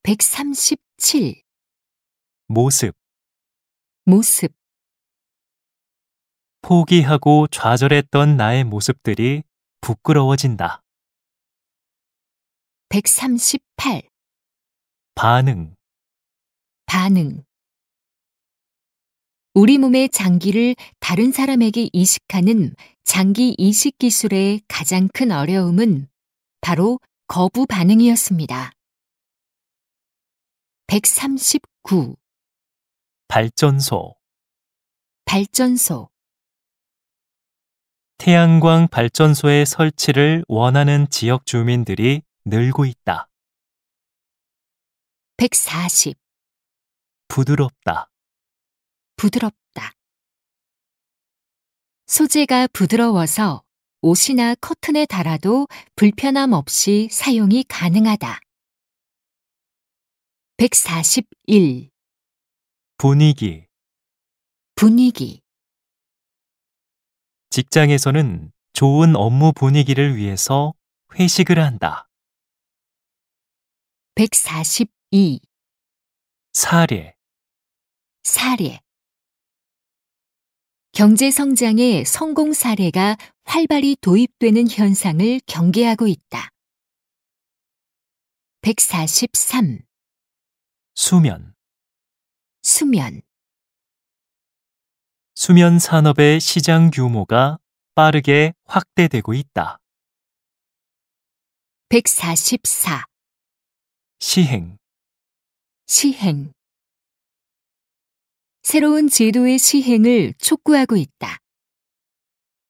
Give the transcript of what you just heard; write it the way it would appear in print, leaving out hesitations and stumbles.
137. 모습, 모습. 포기하고 좌절했던 나의 모습들이 부끄러워진다. 138. 반응, 반응. 우리 몸의 장기를 다른 사람에게 이식하는 장기 이식 기술의 가장 큰 어려움은 바로 거부 반응이었습니다. 139. 발전소, 발전소. 태양광 발전소의 설치를 원하는 지역 주민들이 늘고 있다. 140. 부드럽다. 부드럽다. 소재가 부드러워서 옷이나 커튼에 달아도 불편함 없이 사용이 가능하다. 141. 분위기, 분위기. 직장에서는 좋은 업무 분위기를 위해서 회식을 한다. 142. 사례, 사례. 경제 성장의 성공 사례가 활발히 도입되는 현상을 경계하고 있다. 143. 수면, 수면. 수면 산업의 시장 규모가 빠르게 확대되고 있다. 144. 시행, 시행. 새로운 제도의 시행을 촉구하고 있다.